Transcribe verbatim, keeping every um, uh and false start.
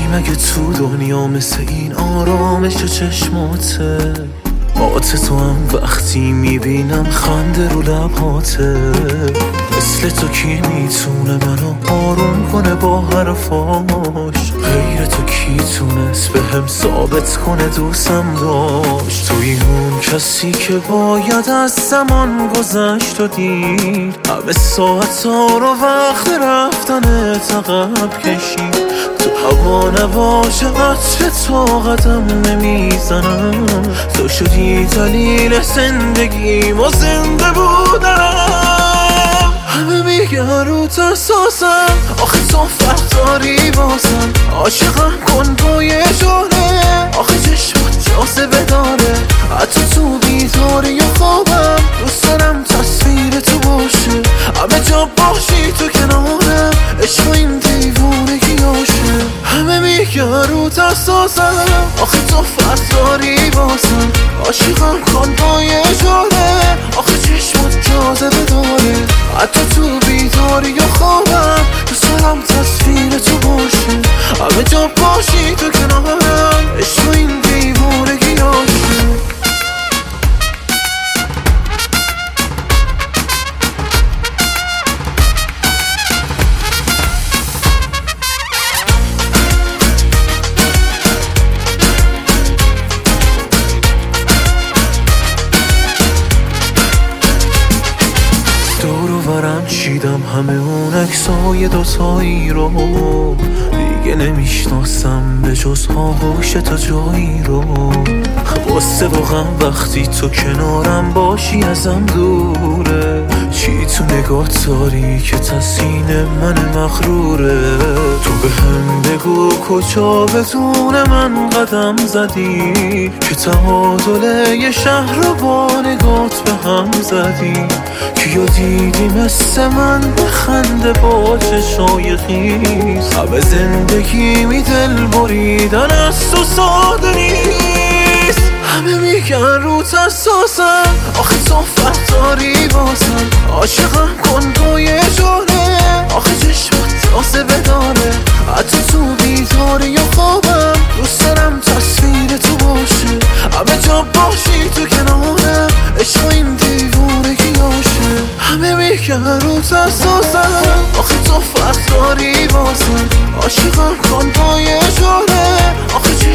مگه تو دنیا مثل این آرامش چشماته؟ آت تو هم وقتی میبینم خنده رو لبهاته. مثل تو کی میتونه منو آروم کنه با حرفاش؟ غیر تو کی تونست به هم ثابت کنه دوستم داشت؟ توی اون کسی که باید از زمان گذشت و دید همه ساعت ها رو وقت رفتن عقب کشید. تو هوا نباشه عطر تو قدم نمیزنم. تو شدی دلیل زندگیم و زنده بودم. همه میگن رو ترساسم، آخه تو فرق داری بازم. عاشقم کن با یه جانه، آخه چشمات جاذبه داره. حتی تو بیداری یا خوابم دوست دارم تصویر تو باشه. همه جا باشی تو کنارم، عشق این دیوونگیاشه. همه میگن رو ترساسم، آخه تو فرق داری بازم. عاشقم کن با یه جانه، آخه چشمات جاذبه داره. حتی تو بیداری یا خوابم دوست دارم تصویر تو باشه. همه جا باشی تو کنارم، عشق این دیوونگیاشه. دورورم چیدم همه اون عکسای دوتایی رو، دیگه نمیشناسم به جز آغوش تا جایی رو. واسه واقعا وقتی تو کنارم باشی ازم دوره. چی تو نگاه داری که تسکین من مغروره؟ تو به هم بگو کجا بدون من قدم زدی که تعادل یه شهر رو با نگات به هم زدی. کیو دیدی مثل من بخنده با چشای خیز؟ همه زندگی می دل بریدن از تو ساده نیست. همه میگن رو ترساسم، آخه تو فرق داری بازم. عاشقم کن با یه جانه، آخه چشمات جاذبه داره. حتی تو بیداری یا خوابم دوست دارم تصویر تو باشه. همه جا باشی تو کنارم، عشق این دیوونگیاشه. همه میگن رو ترساسم، آخه تو فرق داری بازم. عاشقم کن با یه جانه، آخه